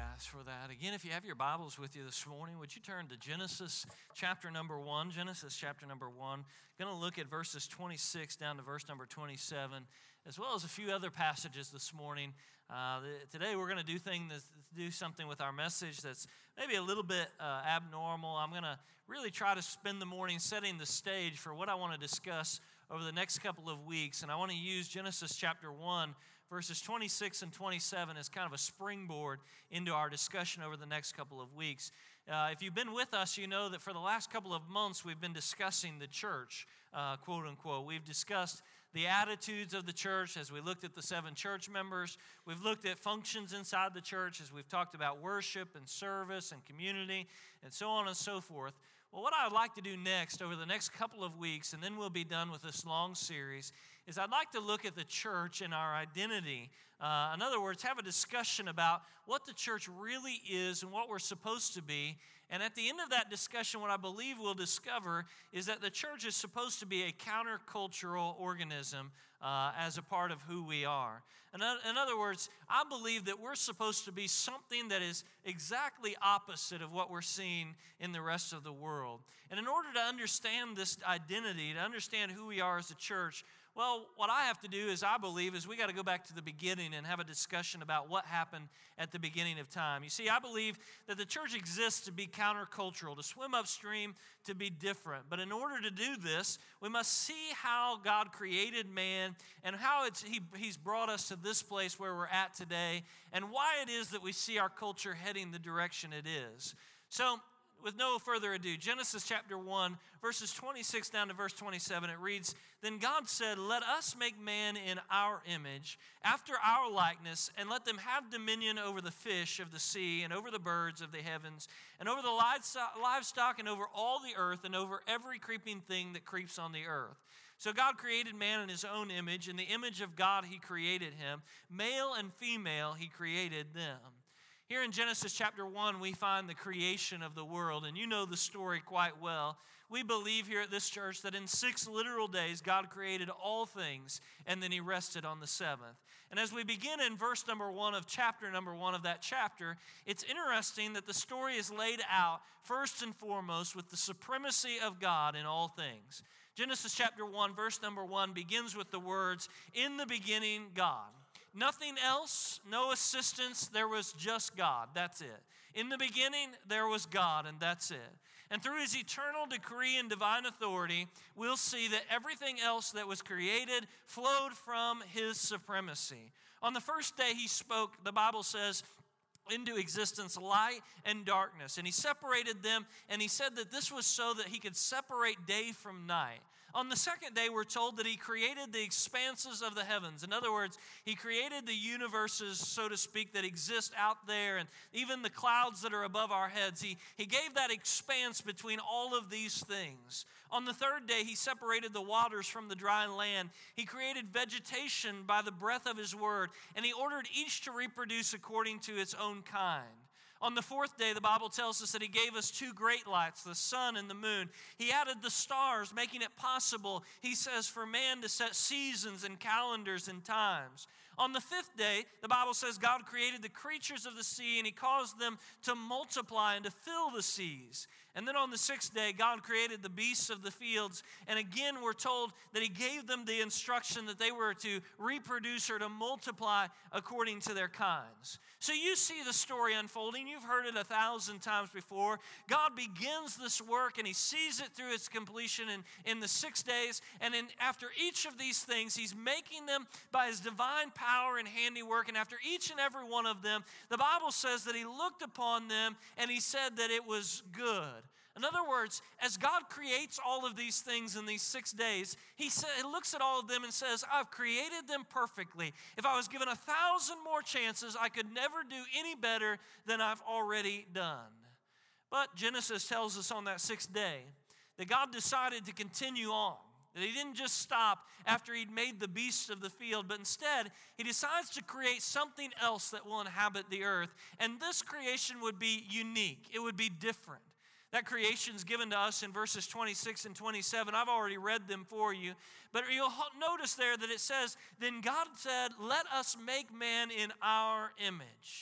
guys, for that. Again, if you have your Bibles with you this morning, would you turn to Genesis chapter number 1? Genesis chapter number 1. Going to look at verses 26 down to verse number 27, as well as a few other passages this morning. Today we're going to do something with our message that's maybe a little bit abnormal. I'm going to really try to spend the morning setting the stage for what I want to discuss over the next couple of weeks, and I want to use Genesis chapter 1, verses 26 and 27 as kind of a springboard into our discussion over the next couple of weeks. If you've been with us, you know that for the last couple of months we've been discussing the church, quote unquote. We've discussed the attitudes of the church as we looked at the 7 church members. We've looked at functions inside the church as we've talked about worship and service and community and so on and so forth. Well, what I would like to do next over the next couple of weeks, and then we'll be done with this long series, is I'd like to look at the church and our identity. In other words, have a discussion about what the church really is and what we're supposed to be. And at the end of that discussion, what I believe we'll discover is that the church is supposed to be a countercultural organism as a part of who we are. In other words, I believe that we're supposed to be something that is exactly opposite of what we're seeing in the rest of the world. And in order to understand this identity, to understand who we are as a church, well, what I have to do I believe we got to go back to the beginning and have a discussion about what happened at the beginning of time. You see, I believe that the church exists to be countercultural, to swim upstream, to be different. But in order to do this, we must see how God created man and how He's brought us to this place where we're at today and why it is that we see our culture heading the direction it is. So, with no further ado, Genesis chapter 1, verses 26 down to verse 27, it reads, "Then God said, 'Let us make man in our image, after our likeness, and let them have dominion over the fish of the sea, and over the birds of the heavens, and over the livestock, and over all the earth, and over every creeping thing that creeps on the earth.' So God created man in His own image. In the image of God He created him. Male and female He created them." Here in Genesis chapter 1, we find the creation of the world, and you know the story quite well. We believe here at this church that in 6 literal days, God created all things, and then He rested on the 7th. And as we begin in verse number 1 of chapter number 1 of that chapter, it's interesting that the story is laid out first and foremost with the supremacy of God in all things. Genesis chapter 1, verse number 1 begins with the words, "In the beginning, God." Nothing else, no assistance, there was just God. That's it. In the beginning, there was God, and that's it. And through His eternal decree and divine authority, we'll see that everything else that was created flowed from His supremacy. On the first day He spoke, the Bible says, into existence light and darkness. And He separated them, and He said that this was so that He could separate day from night. On the second day, we're told that He created the expanses of the heavens. In other words, He created the universes, so to speak, that exist out there, and even the clouds that are above our heads. He gave that expanse between all of these things. On the third day, He separated the waters from the dry land. He created vegetation by the breath of His word, and He ordered each to reproduce according to its own kind. On the fourth day, the Bible tells us that He gave us 2 great lights, the sun and the moon. He added the stars, making it possible, He says, for man to set seasons and calendars and times. On the 5th day, the Bible says God created the creatures of the sea, and He caused them to multiply and to fill the seas. And then on the 6th day, God created the beasts of the fields. And again, we're told that He gave them the instruction that they were to reproduce or to multiply according to their kinds. So you see the story unfolding. You've heard it 1,000 times before. God begins this work, and He sees it through its completion in the 6 days. And after each of these things, He's making them by His divine power and handiwork. And after each and every one of them, the Bible says that He looked upon them and He said that it was good. In other words, as God creates all of these things in these 6 days, He looks at all of them and says, I've created them perfectly. If I was given 1,000 more chances, I could never do any better than I've already done. But Genesis tells us on that 6th day that God decided to continue on. That He didn't just stop after He'd made the beasts of the field, but instead He decides to create something else that will inhabit the earth. And this creation would be unique. It would be different. That creation is given to us in verses 26 and 27. I've already read them for you. But you'll notice there that it says, "Then God said, 'Let us make man in our image.'"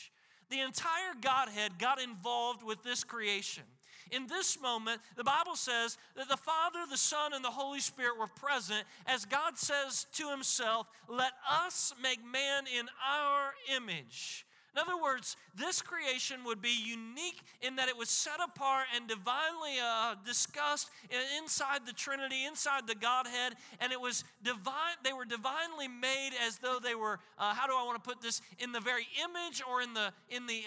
The entire Godhead got involved with this creation. In this moment, the Bible says that the Father, the Son, and the Holy Spirit were present as God says to himself, "Let us make man in our image." In other words, this creation would be unique in that it was set apart and divinely discussed inside the Trinity, inside the Godhead, and it was divine. They were divinely made as though they were. How do I want to put this? In the very image, or in the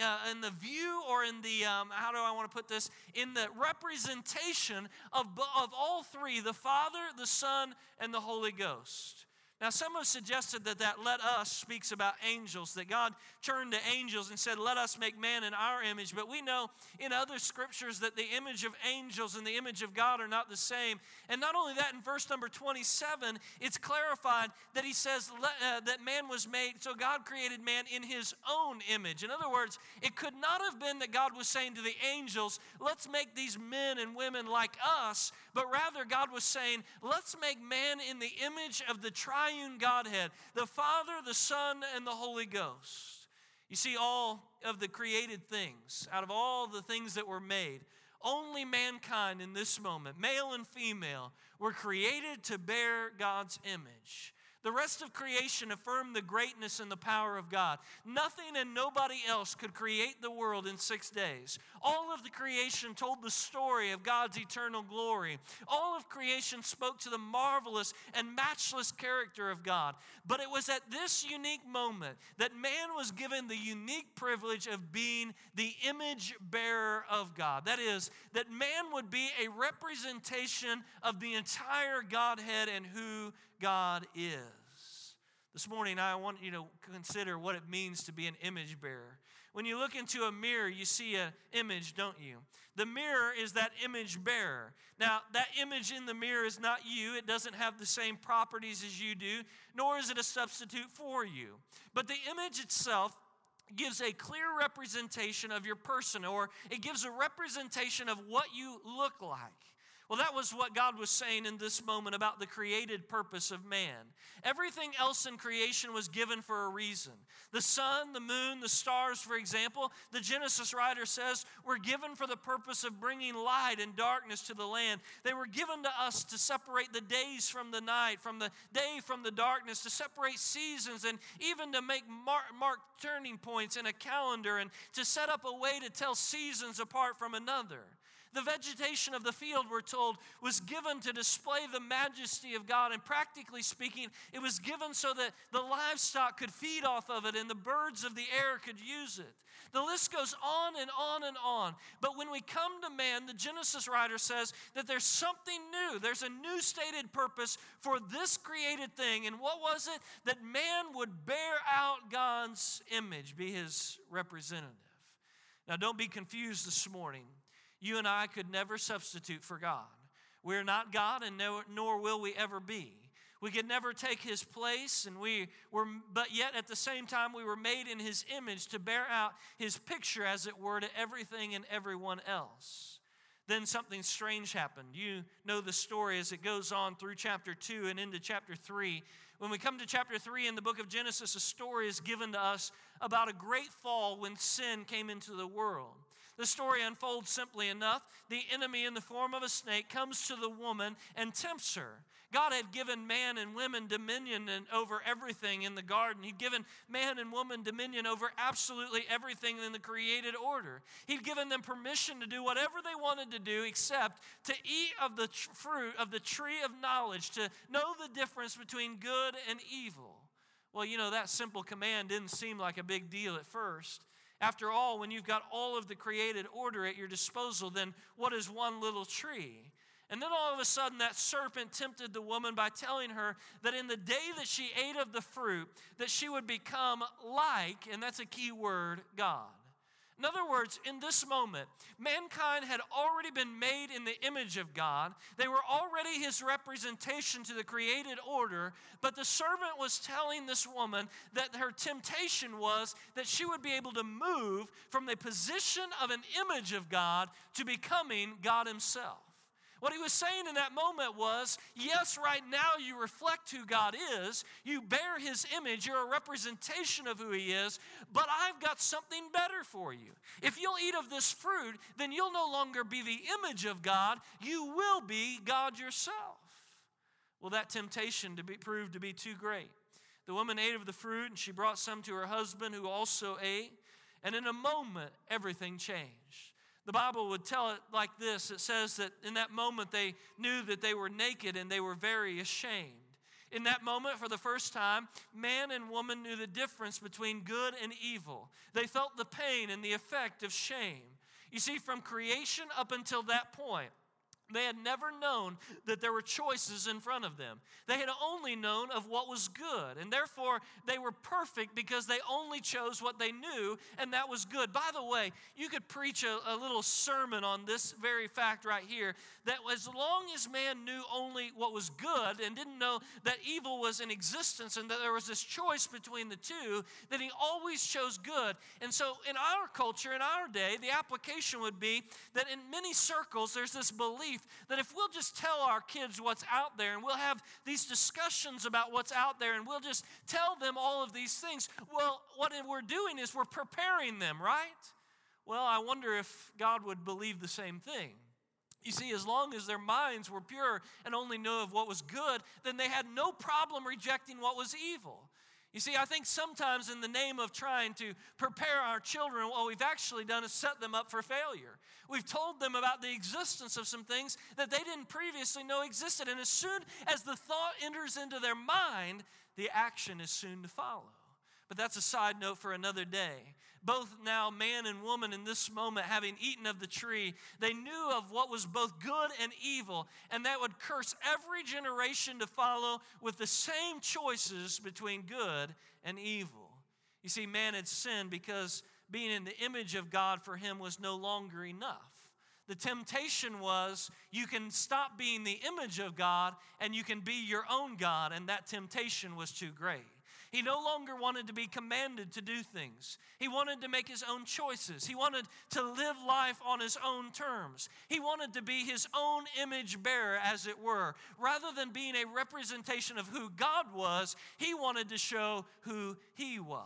view, or in the how do I want to put this? In the representation of all three: the Father, the Son, and the Holy Ghost. Now, some have suggested that "let us" speaks about angels, that God turned to angels and said, "Let us make man in our image." But we know in other scriptures that the image of angels and the image of God are not the same. And not only that, in verse number 27, it's clarified that he says that man was made, so God created man in his own image. In other words, it could not have been that God was saying to the angels, "Let's make these men and women like us," but rather God was saying, "Let's make man in the image of the triune Godhead, the Father, the Son, and the Holy Ghost." You see, all of the created things, out of all the things that were made, only mankind in this moment, male and female, were created to bear God's image. The rest of creation affirmed the greatness and the power of God. Nothing and nobody else could create the world in 6 days. All of the creation told the story of God's eternal glory. All of creation spoke to the marvelous and matchless character of God. But it was at this unique moment that man was given the unique privilege of being the image bearer of God. That is, that man would be a representation of the entire Godhead and who God is. This morning, I want you to consider what it means to be an image bearer. When you look into a mirror, you see an image, don't you? The mirror is that image bearer. Now, that image in the mirror is not you. It doesn't have the same properties as you do, nor is it a substitute for you. But the image itself gives a clear representation of your person, or it gives a representation of what you look like. Well, that was what God was saying in this moment about the created purpose of man. Everything else in creation was given for a reason. The sun, the moon, the stars, for example, the Genesis writer says, were given for the purpose of bringing light and darkness to the land. They were given to us to separate the days from the night, from the day from the darkness, to separate seasons, and even to make mark turning points in a calendar, and to set up a way to tell seasons apart from another. The vegetation of the field, we're told, was given to display the majesty of God. And practically speaking, it was given so that the livestock could feed off of it and the birds of the air could use it. The list goes on and on and on. But when we come to man, the Genesis writer says that there's something new. There's a new stated purpose for this created thing. And what was it? That man would bear out God's image, be his representative. Now, don't be confused this morning. You and I could never substitute for God. We're not God, and nor will we ever be. We could never take his place, but yet at the same time we were made in his image to bear out his picture, as it were, to everything and everyone else. Then something strange happened. You know the story as it goes on through chapter 2 and into chapter 3. When we come to chapter 3 in the book of Genesis, a story is given to us about a great fall when sin came into the world. The story unfolds simply enough. The enemy in the form of a snake comes to the woman and tempts her. God had given man and women dominion over everything in the garden. He'd given man and woman dominion over absolutely everything in the created order. He'd given them permission to do whatever they wanted to do except to eat of the fruit of the tree of knowledge, to know the difference between good and evil. Well, you know, that simple command didn't seem like a big deal at first. After all, when you've got all of the created order at your disposal, then what is one little tree? And then all of a sudden that serpent tempted the woman by telling her that in the day that she ate of the fruit, that she would become like, and that's a key word, God. In other words, in this moment, mankind had already been made in the image of God. They were already his representation to the created order, but the serpent was telling this woman that her temptation was that she would be able to move from the position of an image of God to becoming God himself. What he was saying in that moment was, yes, right now you reflect who God is. You bear his image. You're a representation of who he is. But I've got something better for you. If you'll eat of this fruit, then you'll no longer be the image of God. You will be God yourself. Well, that temptation proved to be too great. The woman ate of the fruit, and she brought some to her husband, who also ate. And in a moment, everything changed. The Bible would tell it like this. It says that in that moment they knew that they were naked and they were very ashamed. In that moment, for the first time, man and woman knew the difference between good and evil. They felt the pain and the effect of shame. You see, from creation up until that point, they had never known that there were choices in front of them. They had only known of what was good, and therefore they were perfect because they only chose what they knew, and that was good. By the way, you could preach a little sermon on this very fact right here, that as long as man knew only what was good and didn't know that evil was in existence and that there was this choice between the two, then he always chose good. And so in our culture, in our day, the application would be that in many circles there's this belief that if we'll just tell our kids what's out there and we'll have these discussions about what's out there and we'll just tell them all of these things, well, what we're doing is we're preparing them, right? Well, I wonder if God would believe the same thing. You see, as long as their minds were pure and only knew of what was good, then they had no problem rejecting what was evil. You see, I think sometimes in the name of trying to prepare our children, what we've actually done is set them up for failure. We've told them about the existence of some things that they didn't previously know existed. And as soon as the thought enters into their mind, the action is soon to follow. But that's a side note for another day. Both now, man and woman in this moment, having eaten of the tree, they knew of what was both good and evil, and that would curse every generation to follow with the same choices between good and evil. You see, man had sinned because being in the image of God for him was no longer enough. The temptation was you can stop being the image of God and you can be your own God, and that temptation was too great. He no longer wanted to be commanded to do things. He wanted to make his own choices. He wanted to live life on his own terms. He wanted to be his own image bearer, as it were. Rather than being a representation of who God was, he wanted to show who he was.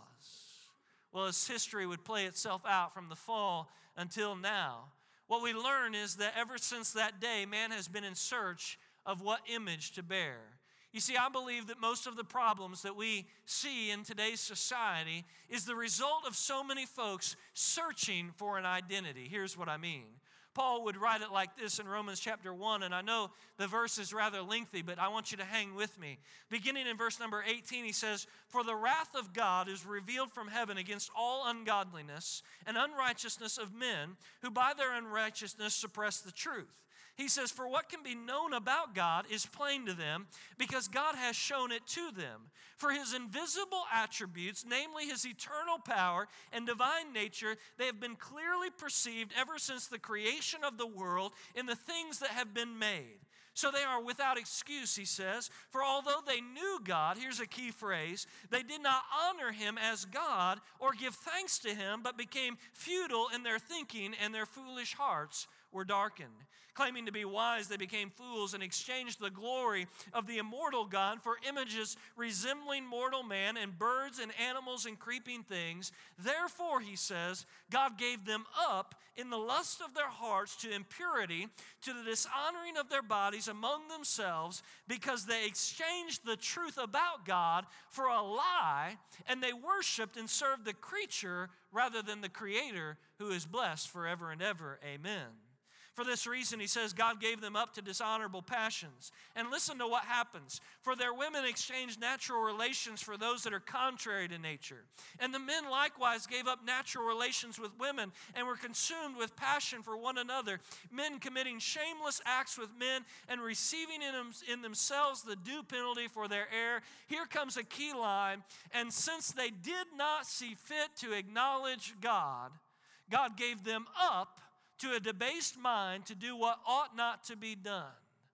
Well, as history would play itself out from the fall until now, what we learn is that ever since that day, man has been in search of what image to bear. You see, I believe that most of the problems that we see in today's society is the result of so many folks searching for an identity. Here's what I mean. Paul would write it like this in Romans chapter 1, and I know the verse is rather lengthy, but I want you to hang with me. Beginning in verse number 18, he says, "For the wrath of God is revealed from heaven against all ungodliness and unrighteousness of men, who by their unrighteousness suppress the truth." He says, "For what can be known about God is plain to them, because God has shown it to them. For his invisible attributes, namely his eternal power and divine nature, they have been clearly perceived ever since the creation of the world in the things that have been made. So they are without excuse," he says, "for although they knew God," here's a key phrase, "they did not honor him as God or give thanks to him, but became futile in their thinking, and their foolish hearts were darkened. Claiming to be wise, they became fools and exchanged the glory of the immortal God for images resembling mortal man and birds and animals and creeping things. Therefore," he says, "God gave them up in the lust of their hearts to impurity, to the dishonoring of their bodies among themselves, because they exchanged the truth about God for a lie, and they worshiped and served the creature rather than the Creator, who is blessed forever and ever. Amen." For this reason, he says, God gave them up to dishonorable passions. And listen to what happens. "For their women exchanged natural relations for those that are contrary to nature. And the men likewise gave up natural relations with women and were consumed with passion for one another, men committing shameless acts with men and receiving in themselves the due penalty for their error." Here comes a key line. "And since they did not see fit to acknowledge God, God gave them up to a debased mind to do what ought not to be done."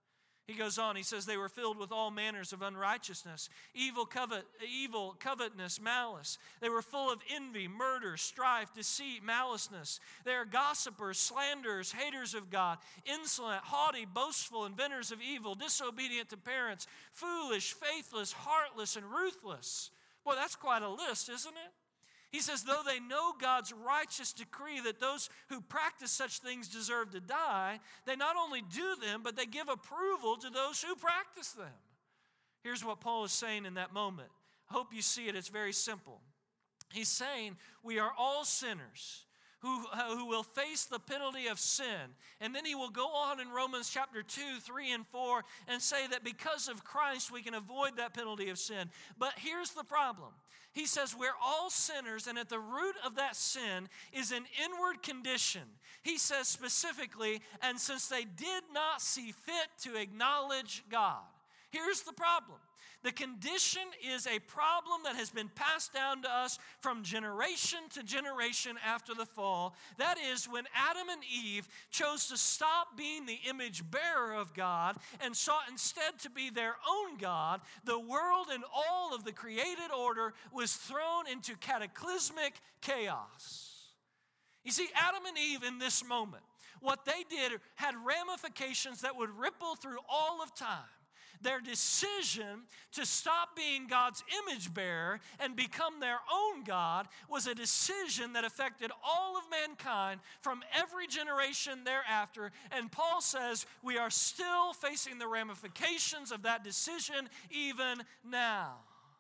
He goes on, he says, they were filled with all manners of unrighteousness, evil covetousness, malice. They were full of envy, murder, strife, deceit, maliceness. They are gossipers, slanderers, haters of God, insolent, haughty, boastful, inventors of evil, disobedient to parents, foolish, faithless, heartless, and ruthless. Boy, that's quite a list, isn't it? He says, though they know God's righteous decree that those who practice such things deserve to die, they not only do them, but they give approval to those who practice them. Here's what Paul is saying in that moment. I hope you see it. It's very simple. He's saying we are all sinners who will face the penalty of sin. And then he will go on in Romans chapter 2, 3, and 4 and say that because of Christ we can avoid that penalty of sin. But here's the problem. He says we're all sinners, and at the root of that sin is an inward condition. He says specifically, and since they did not see fit to acknowledge God. Here's the problem. The condition is a problem that has been passed down to us from generation to generation after the fall. That is, when Adam and Eve chose to stop being the image bearer of God and sought instead to be their own God, the world and all of the created order was thrown into cataclysmic chaos. You see, Adam and Eve in this moment, what they did had ramifications that would ripple through all of time. Their decision to stop being God's image bearer and become their own God was a decision that affected all of mankind from every generation thereafter. And Paul says we are still facing the ramifications of that decision even now.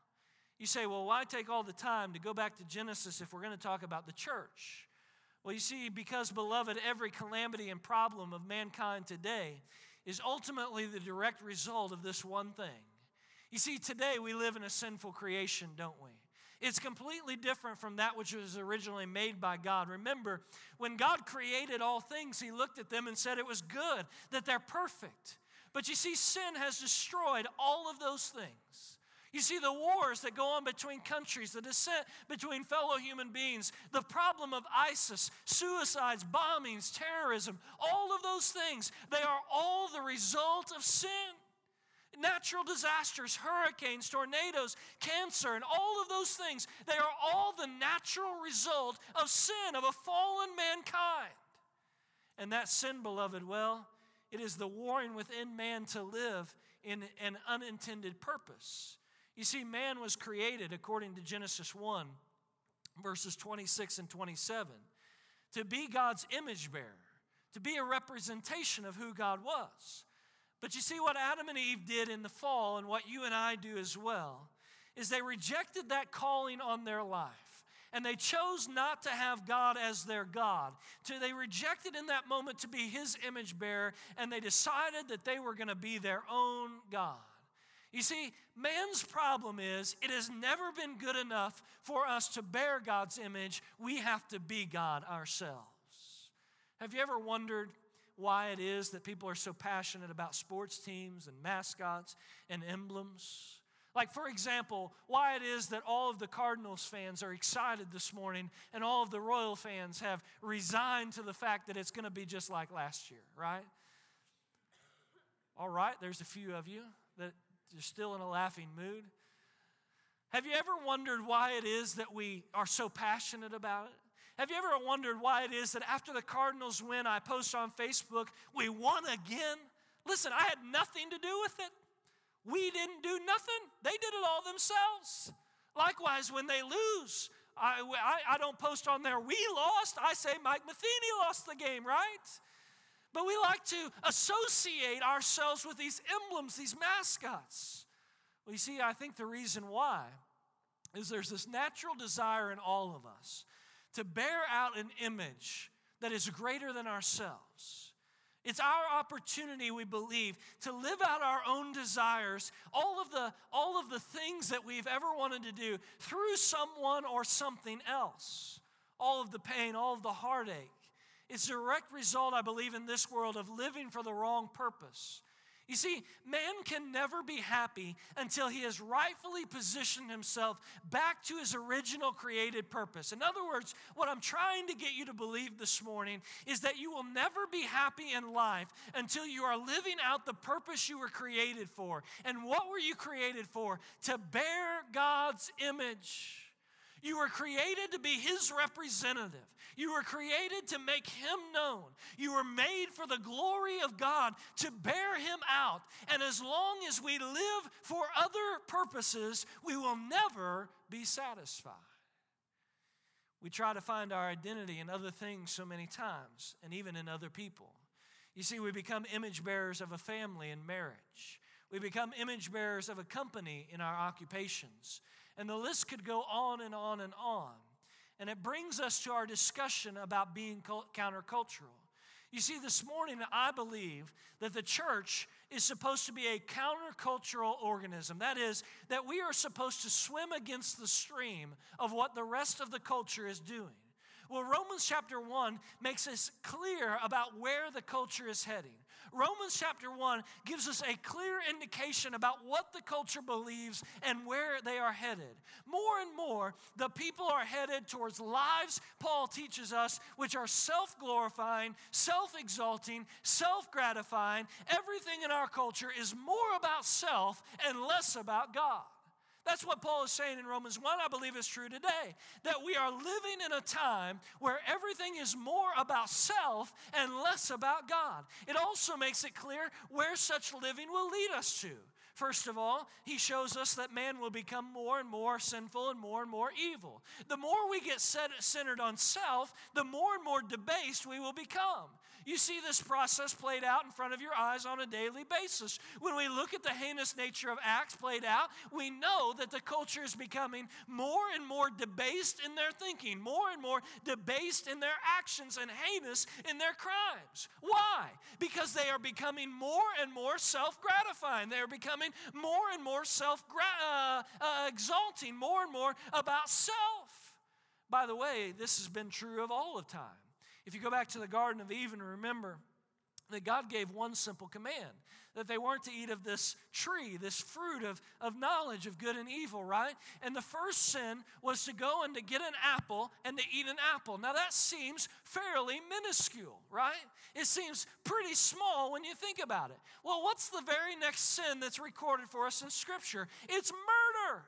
You say, well, why take all the time to go back to Genesis if we're going to talk about the church? Well, you see, because, beloved, every calamity and problem of mankind today is ultimately the direct result of this one thing. You see, today we live in a sinful creation, don't we? It's completely different from that which was originally made by God. Remember, when God created all things, He looked at them and said it was good, that they're perfect. But you see, sin has destroyed all of those things. You see, the wars that go on between countries, the dissent between fellow human beings, the problem of ISIS, suicides, bombings, terrorism, all of those things, they are all the result of sin. Natural disasters, hurricanes, tornadoes, cancer, and all of those things, they are all the natural result of sin, of a fallen mankind. And that sin, beloved, well, it is the warring within man to live in an unintended purpose. You see, man was created, according to Genesis 1, verses 26 and 27, to be God's image bearer, to be a representation of who God was. But you see, what Adam and Eve did in the fall, and what you and I do as well, is they rejected that calling on their life. And they chose not to have God as their God. They rejected in that moment to be His image bearer, and they decided that they were going to be their own God. You see, man's problem is it has never been good enough for us to bear God's image. We have to be God ourselves. Have you ever wondered why it is that people are so passionate about sports teams and mascots and emblems? Like, for example, why it is that all of the Cardinals fans are excited this morning and all of the Royal fans have resigned to the fact that it's going to be just like last year, right? All right, there's a few of you that you're still in a laughing mood. Have you ever wondered why it is that we are so passionate about it? Have you ever wondered why it is that after the Cardinals win, I post on Facebook, we won again? Listen, I had nothing to do with it. We didn't do nothing. They did it all themselves. Likewise, when they lose, I don't post on there, we lost. I say Mike Matheny lost the game, right? But we like to associate ourselves with these emblems, these mascots. Well, you see, I think the reason why is there's this natural desire in all of us to bear out an image that is greater than ourselves. It's our opportunity, we believe, to live out our own desires, all of the things that we've ever wanted to do through someone or something else. All of the pain, all of the heartache. It's a direct result, I believe, in this world of living for the wrong purpose. You see, man can never be happy until he has rightfully positioned himself back to his original created purpose. In other words, what I'm trying to get you to believe this morning is that you will never be happy in life until you are living out the purpose you were created for. And what were you created for? To bear God's image. You were created to be His representative. You were created to make Him known. You were made for the glory of God, to bear Him out. And as long as we live for other purposes, we will never be satisfied. We try to find our identity in other things so many times, and even in other people. You see, we become image bearers of a family in marriage. We become image bearers of a company in our occupations. And the list could go on and on and on. And it brings us to our discussion about being countercultural. You see, this morning I believe that the church is supposed to be a countercultural organism. That is, that we are supposed to swim against the stream of what the rest of the culture is doing. Well, Romans chapter 1 makes us clear about where the culture is heading. Romans chapter 1 gives us a clear indication about what the culture believes and where they are headed. More and more, the people are headed towards lives, Paul teaches us, which are self-glorifying, self-exalting, self-gratifying. Everything in our culture is more about self and less about God. That's what Paul is saying in Romans 1, I believe is true today. That we are living in a time where everything is more about self and less about God. It also makes it clear where such living will lead us to. First of all, he shows us that man will become more and more sinful and more evil. The more we get centered on self, the more and more debased we will become. You see this process played out in front of your eyes on a daily basis. When we look at the heinous nature of acts played out, we know that the culture is becoming more and more debased in their thinking, more and more debased in their actions, and heinous in their crimes. Why? Because they are becoming more and more self-gratifying. They are becoming more and more self-exalting, more and more about self. By the way, this has been true of all of time. If you go back to the Garden of Eden, remember that God gave one simple command, that they weren't to eat of this tree, this fruit of knowledge of good and evil, right? And the first sin was to go and to get an apple and to eat an apple. Now that seems fairly minuscule, right? It seems pretty small when you think about it. Well, what's the very next sin that's recorded for us in Scripture? It's murder.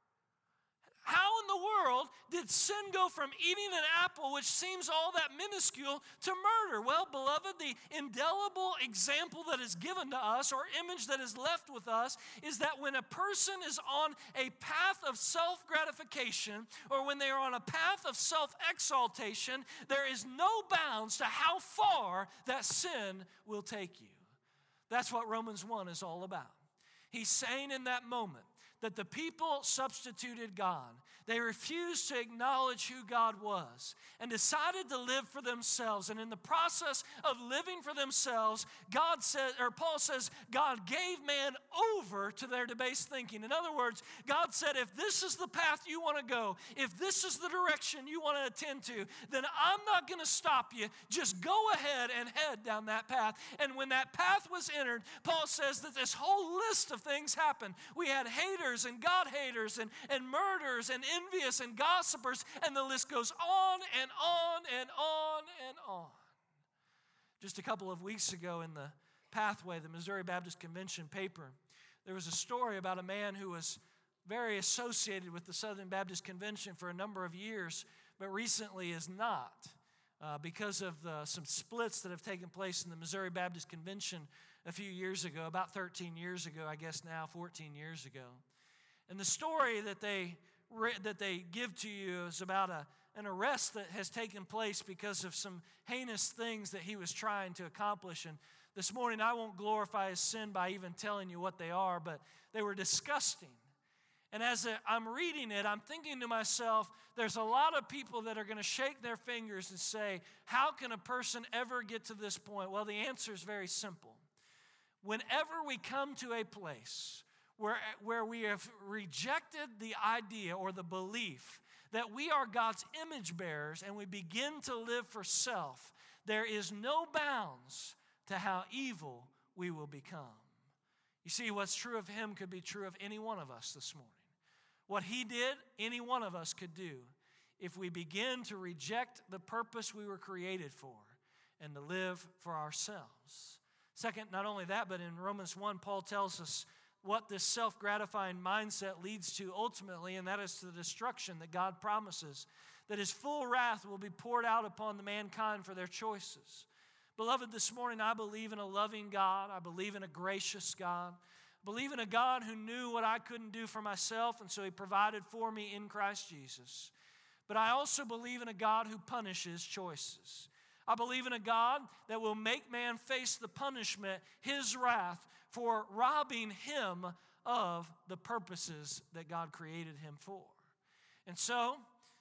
How in the world did sin go from eating an apple, which seems all that minuscule, to murder? Well, beloved, the indelible example that is given to us, or image that is left with us, is that when a person is on a path of self-gratification, or when they are on a path of self-exaltation, there is no bounds to how far that sin will take you. That's what Romans 1 is all about. He's saying in that moment that the people substituted God. They refused to acknowledge who God was and decided to live for themselves. And in the process of living for themselves, Paul says, God gave man over to their debased thinking. In other words, God said, if this is the path you want to go, if this is the direction you want to attend to, then I'm not going to stop you. Just go ahead and head down that path. And when that path was entered, Paul says that this whole list of things happened. We had haters and God haters and murderers and envious and gossipers, and the list goes on and on and on and on. Just a couple of weeks ago in the Pathway, the Missouri Baptist Convention paper, there was a story about a man who was very associated with the Southern Baptist Convention for a number of years, but recently is not because of some splits that have taken place in the Missouri Baptist Convention a few years ago, about 13 years ago, I guess now, 14 years ago. And the story that they give to you is about an arrest that has taken place because of some heinous things that he was trying to accomplish. And this morning I won't glorify his sin by even telling you what they are, but they were disgusting. And as I'm reading it, I'm thinking to myself, there's a lot of people that are going to shake their fingers and say, how can a person ever get to this point? Well, the answer is very simple. Whenever we come to a place where we have rejected the idea or the belief that we are God's image bearers and we begin to live for self, there is no bounds to how evil we will become. You see, what's true of him could be true of any one of us this morning. What he did, any one of us could do if we begin to reject the purpose we were created for and to live for ourselves. Second, not only that, but in Romans 1, Paul tells us what this self-gratifying mindset leads to ultimately, and that is to the destruction that God promises, that his full wrath will be poured out upon the mankind for their choices. Beloved, this morning I believe in a loving God. I believe in a gracious God. I believe in a God who knew what I couldn't do for myself, and so he provided for me in Christ Jesus. But I also believe in a God who punishes choices. I believe in a God that will make man face the punishment, his wrath, for robbing him of the purposes that God created him for. And so,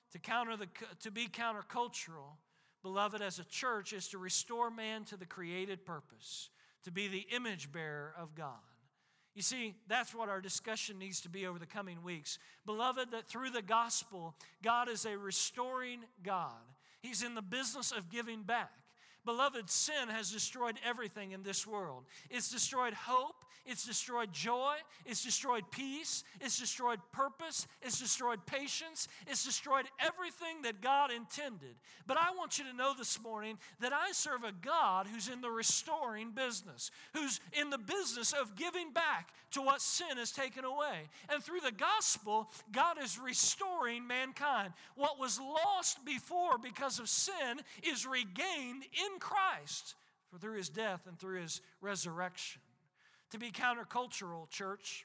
to be countercultural, beloved, as a church, is to restore man to the created purpose, to be the image bearer of God. You see, that's what our discussion needs to be over the coming weeks. Beloved, that through the gospel, God is a restoring God. He's in the business of giving back. Beloved, sin has destroyed everything in this world. It's destroyed hope. It's destroyed joy. It's destroyed peace. It's destroyed purpose. It's destroyed patience. It's destroyed everything that God intended. But I want you to know this morning that I serve a God who's in the restoring business, who's in the business of giving back to what sin has taken away. And through the gospel, God is restoring mankind. What was lost before because of sin is regained in Christ through his death and through his resurrection. To be countercultural, church,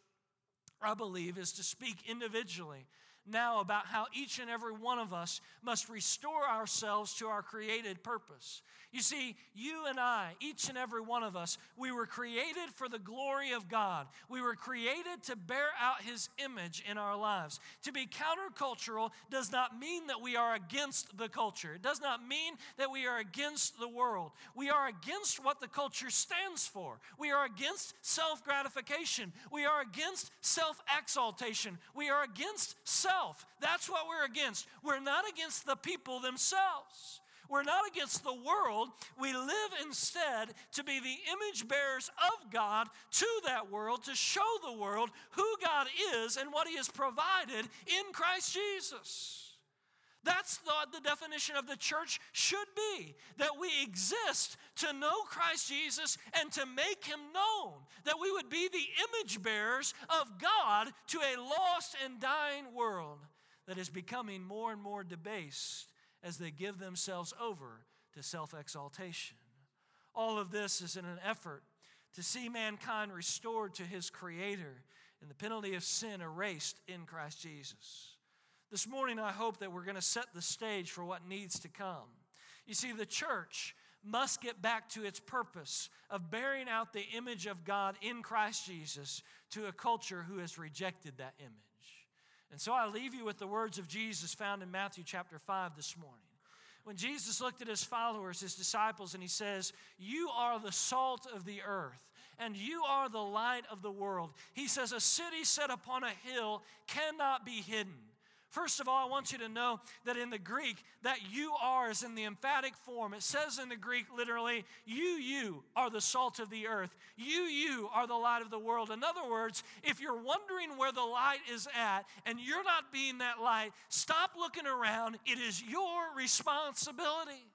I believe, is to speak individually now about how each and every one of us must restore ourselves to our created purpose. You see, you and I, each and every one of us, we were created for the glory of God. We were created to bear out his image in our lives. To be countercultural does not mean that we are against the culture. It does not mean that we are against the world. We are against what the culture stands for. We are against self-gratification. We are against self-exaltation. We are against self. That's what we're against. We're not against the people themselves. We're not against the world. We live instead to be the image bearers of God to that world, to show the world who God is and what he has provided in Christ Jesus. That's the definition of the church should be, that we exist to know Christ Jesus and to make him known, that we would be the image bearers of God to a lost and dying world that is becoming more and more debased as they give themselves over to self-exaltation. All of this is in an effort to see mankind restored to his Creator and the penalty of sin erased in Christ Jesus. This morning, I hope that we're going to set the stage for what needs to come. You see, the church must get back to its purpose of bearing out the image of God in Christ Jesus to a culture who has rejected that image. And so I leave you with the words of Jesus found in Matthew chapter 5 this morning. When Jesus looked at his followers, his disciples, and he says, "You are the salt of the earth, and you are the light of the world." He says, "A city set upon a hill cannot be hidden." First of all, I want you to know that in the Greek, that "you are" is in the emphatic form. It says in the Greek literally, you are the salt of the earth. You are the light of the world. In other words, if you're wondering where the light is at and you're not being that light, stop looking around. It is your responsibility.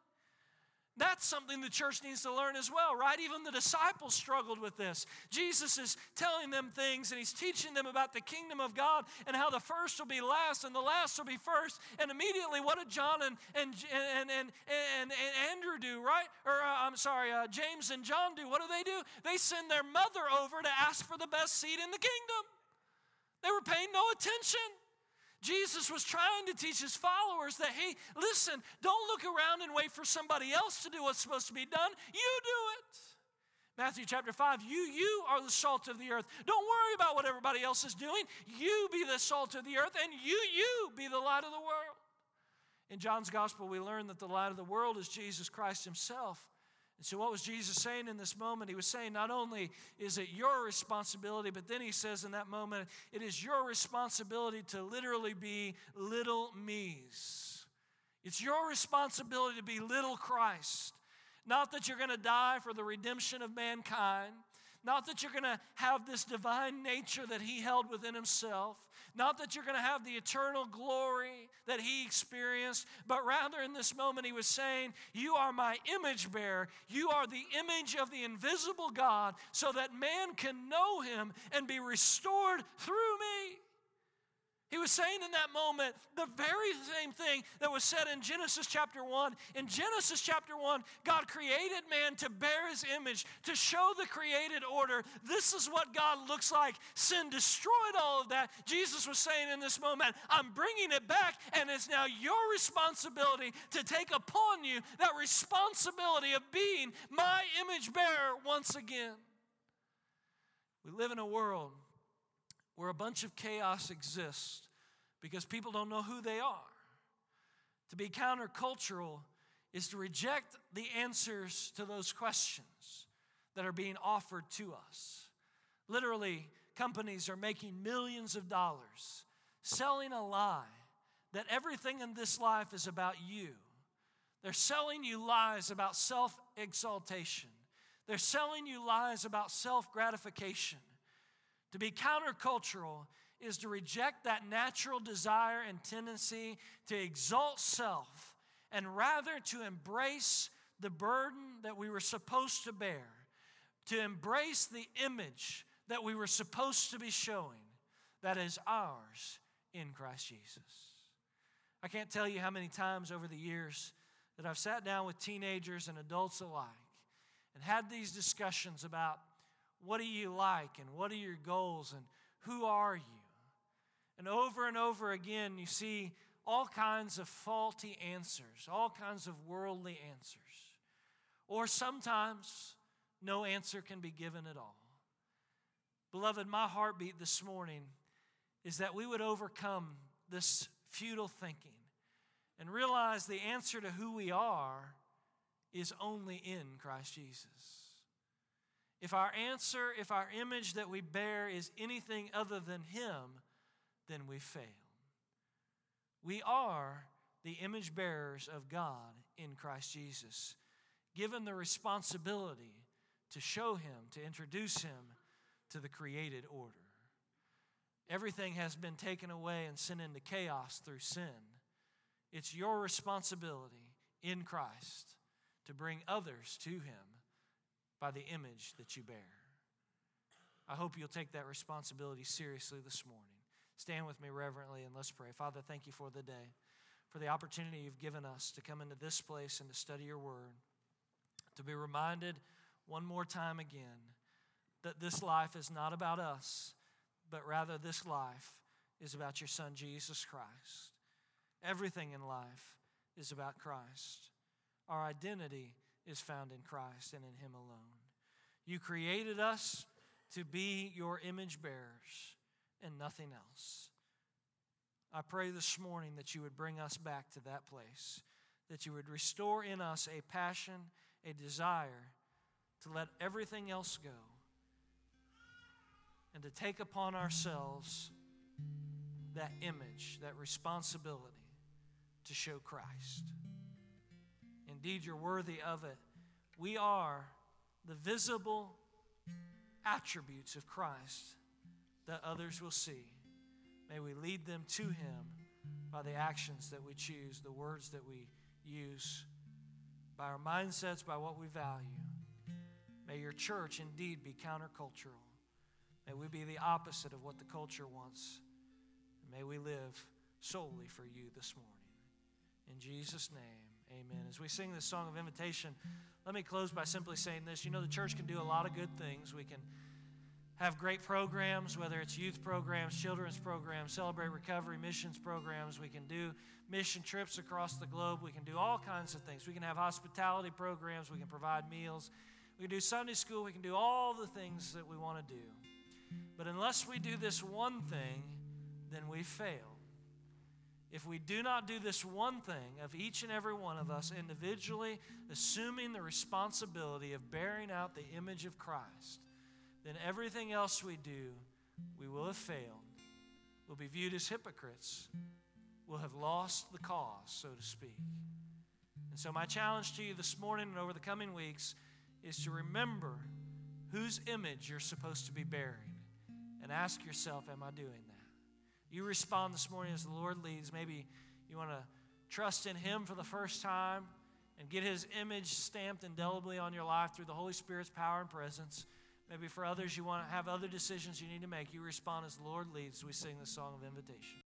That's something the church needs to learn as well, right? Even the disciples struggled with this. Jesus is telling them things, and he's teaching them about the kingdom of God and how the first will be last and the last will be first. And immediately, what did John and Andrew do, right? James and John do. What do? They send their mother over to ask for the best seat in the kingdom. They were paying no attention. Jesus was trying to teach his followers that, hey, listen, don't look around and wait for somebody else to do what's supposed to be done. You do it. Matthew chapter 5, you are the salt of the earth. Don't worry about what everybody else is doing. You be the salt of the earth, and you be the light of the world. In John's gospel, we learn that the light of the world is Jesus Christ himself. And so what was Jesus saying in this moment? He was saying not only is it your responsibility, but then he says in that moment, it is your responsibility to literally be little me's. It's your responsibility to be little Christ. Not that you're going to die for the redemption of mankind, Not that you're going to have this divine nature that he held within himself. Not that you're going to have the eternal glory that he experienced. But rather in this moment he was saying, you are my image bearer. You are the image of the invisible God, so that man can know him and be restored through me. He was saying in that moment the very same thing that was said in Genesis chapter 1. In Genesis chapter 1, God created man to bear his image, to show the created order. This is what God looks like. Sin destroyed all of that. Jesus was saying in this moment, I'm bringing it back, and it's now your responsibility to take upon you that responsibility of being my image bearer once again. We live in a world where a bunch of chaos exists because people don't know who they are. To be countercultural is to reject the answers to those questions that are being offered to us. Literally, companies are making millions of dollars selling a lie that everything in this life is about you. They're selling you lies about self-exaltation. They're selling you lies about self-gratification. To be countercultural is to reject that natural desire and tendency to exalt self, and rather to embrace the burden that we were supposed to bear, to embrace the image that we were supposed to be showing that is ours in Christ Jesus. I can't tell you how many times over the years that I've sat down with teenagers and adults alike and had these discussions about what do you like and what are your goals and who are you? And over again, you see all kinds of faulty answers, all kinds of worldly answers. Or sometimes no answer can be given at all. Beloved, my heartbeat this morning is that we would overcome this futile thinking and realize the answer to who we are is only in Christ Jesus. If our answer, if our image that we bear is anything other than him, then we fail. We are the image bearers of God in Christ Jesus, given the responsibility to show him, to introduce him to the created order. Everything has been taken away and sent into chaos through sin. It's your responsibility in Christ to bring others to him by the image that you bear. I hope you'll take that responsibility seriously this morning. Stand with me reverently and let's pray. Father, thank you for the day, for the opportunity you've given us to come into this place and to study your word, to be reminded one more time again that this life is not about us, but rather this life is about your Son, Jesus Christ. Everything in life is about Christ. Our identity is found in Christ and in him alone. You created us to be your image bearers and nothing else. I pray this morning that you would bring us back to that place, that you would restore in us a passion, a desire to let everything else go and to take upon ourselves that image, that responsibility to show Christ. Indeed, you're worthy of it. We are the visible attributes of Christ that others will see. May we lead them to him by the actions that we choose, the words that we use, by our mindsets, by what we value. May your church indeed be countercultural. May we be the opposite of what the culture wants. And may we live solely for you this morning. In Jesus' name, amen. As we sing this song of invitation, let me close by simply saying this. You know, the church can do a lot of good things. We can have great programs, whether it's youth programs, children's programs, Celebrate Recovery, missions programs. We can do mission trips across the globe. We can do all kinds of things. We can have hospitality programs. We can provide meals. We can do Sunday school. We can do all the things that we want to do. But unless we do this one thing, then we fail. If we do not do this one thing of each and every one of us individually, assuming the responsibility of bearing out the image of Christ, then everything else we do, we will have failed. We'll be viewed as hypocrites. We'll have lost the cause, so to speak. And so my challenge to you this morning and over the coming weeks is to remember whose image you're supposed to be bearing. And ask yourself, am I doing that? You respond this morning as the Lord leads. Maybe you want to trust in Him for the first time and get His image stamped indelibly on your life through the Holy Spirit's power and presence. Maybe for others, you want to have other decisions you need to make. You respond as the Lord leads. We sing this song of invitation.